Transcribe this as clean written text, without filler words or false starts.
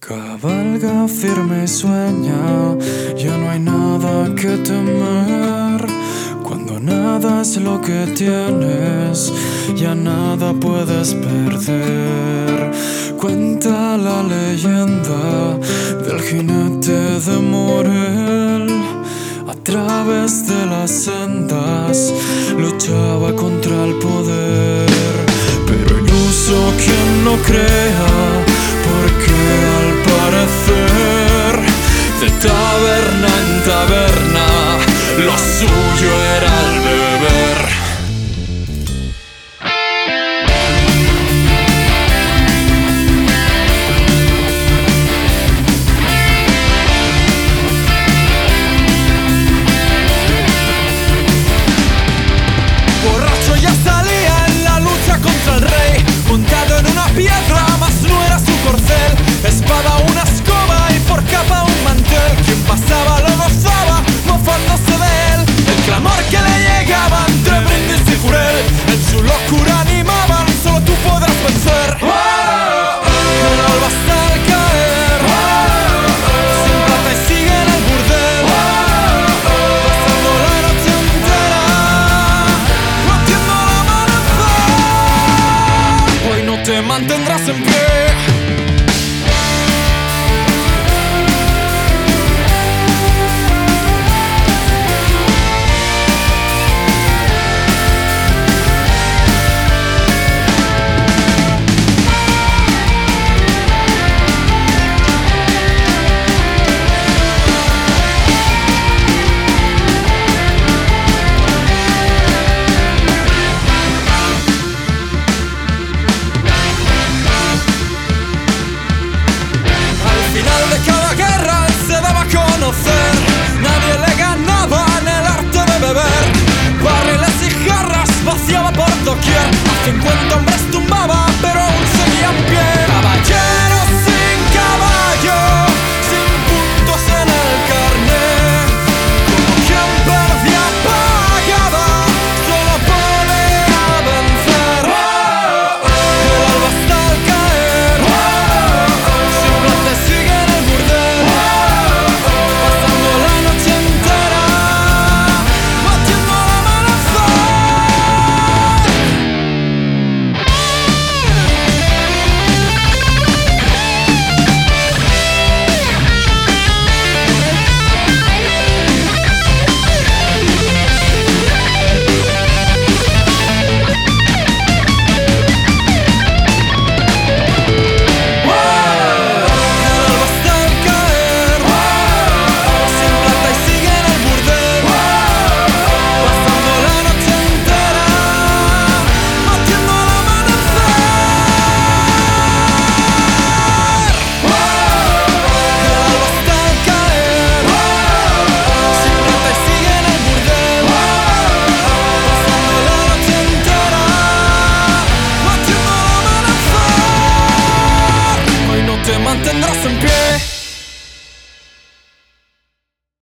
Cabalga firme y sueña, ya no hay nada que temer. Cuando nada es lo que tienes, ya nada puedes perder. Cuenta la leyenda del jinete de Morel. A través de las sendas luchaba contra el poder. Pero iluso quien no crea